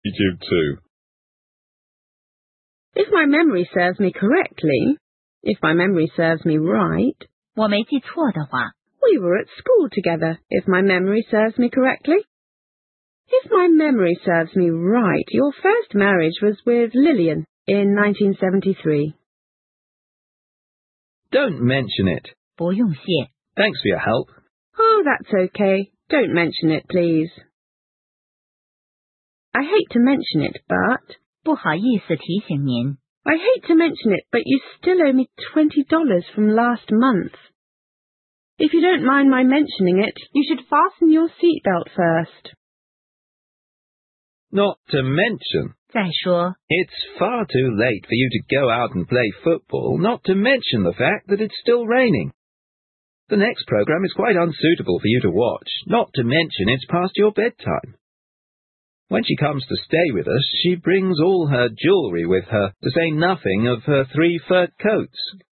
YouTube too. If my memory serves me correctly, if my memory serves me right, 我没记错的话 we were at school together, if my memory serves me correctly. If my memory serves me right, your first marriage was with Lillian in 1973. Don't mention it. 不用谢 Thanks for your help. Oh, that's okay. Don't mention it, please. I hate to mention it, but... 不好意思提醒您 I hate to mention it, but you still owe me $20 from last month. If you don't mind my mentioning it, you should fasten your seatbelt first. Not to mention, 再说 it's far too late for you to go out and play football, not to mention the fact that it's still raining. The next program is quite unsuitable for you to watch, not to mention it's past your bedtime. When she comes to stay with us, she brings all her jewellery with her, to say nothing of her 3 fur coats.